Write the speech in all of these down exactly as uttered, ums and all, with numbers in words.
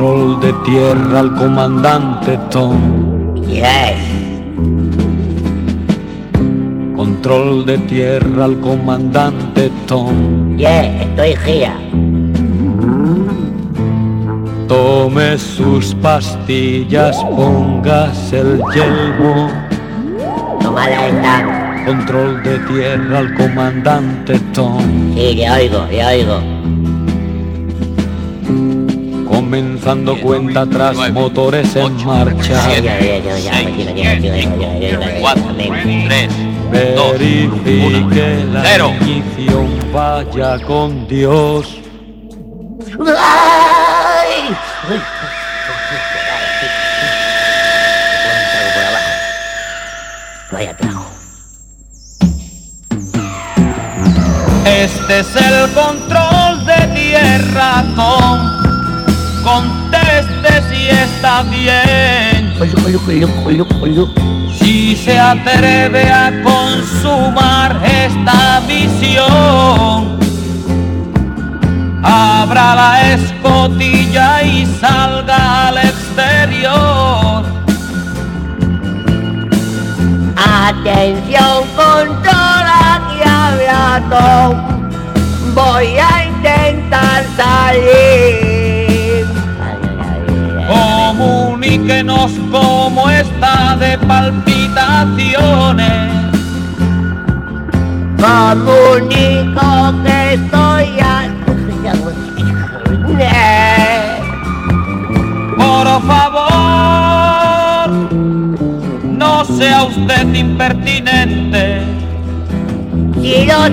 Control de tierra al comandante Tom. Yes. Control de tierra al comandante Tom. Yes, estoy gira. Tome sus pastillas, póngase el yelmo. Tomada esta. Control de tierra al comandante Tom. Sí, le oigo, le oigo. Comenzando cuenta atrás, motores en marcha. cuatro, tres, Verifique la cero. ignición, vaya con Dios. ¡Ay! Vaya trago. Este es el control de tierra, Tom. Conteste si está bien. Si se atreve a consumar esta misión, abra la escotilla y salga al exterior. Atención, controla que habla Tom. Voy a intentar salir. Comuníquenos cómo está de palpitaciones. Comunico que estoy a... Por favor, no sea usted impertinente. Si lo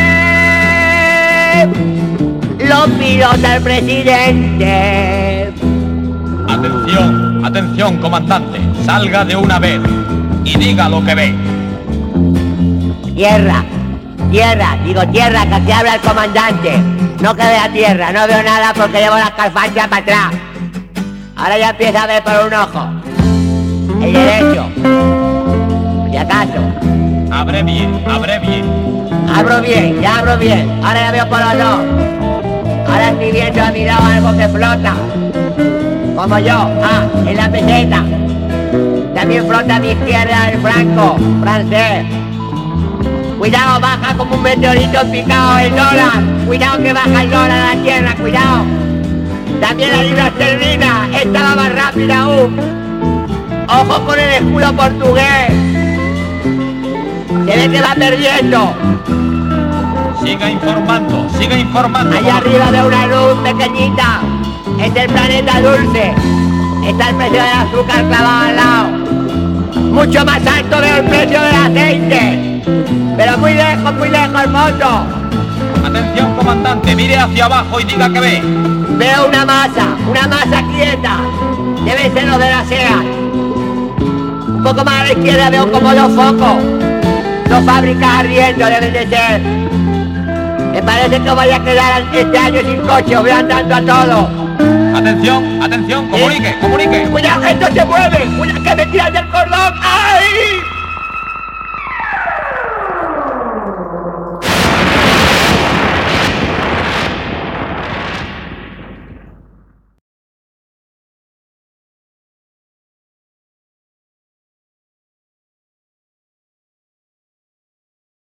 sé, lo pilota el presidente. Atención, atención, comandante. Salga de una vez y diga lo que ve. Tierra, tierra, digo tierra, que aquí habla el comandante. No que vea tierra, no veo nada porque llevo las calfanchas para atrás. Ahora ya empieza a ver por un ojo. El derecho. Si acaso. Abre bien, abre bien. Abro bien, ya abro bien. Ahora ya veo por los dos. Ahora estoy viendo a mi lado algo que flota. Como yo, ah, en la peseta. También flota a mi izquierda el franco, francés. Cuidado, baja como un meteorito picado el dólar. Cuidado que baja el dólar a la tierra, cuidado. También la libra esterlina, esta va más rápida aún. Ojo con el escudo portugués. Se ve que va perdiendo. Siga informando, siga informando. Allá arriba veo una luz pequeñita. Es el planeta dulce. Está el precio del azúcar clavado al lado. Mucho más alto veo el precio del aceite. Pero muy lejos, muy lejos el moto. Atención, comandante, mire hacia abajo y diga que ve. Veo una masa, una masa quieta. Debe ser lo de la SEAT. Un poco más a la izquierda veo como dos focos. Dos fábricas ardiendo deben de ser. Me parece que voy a quedar este año sin coche, voy andando a todo. Atención, atención, comunique, comunique. Cuidado, esto se mueve.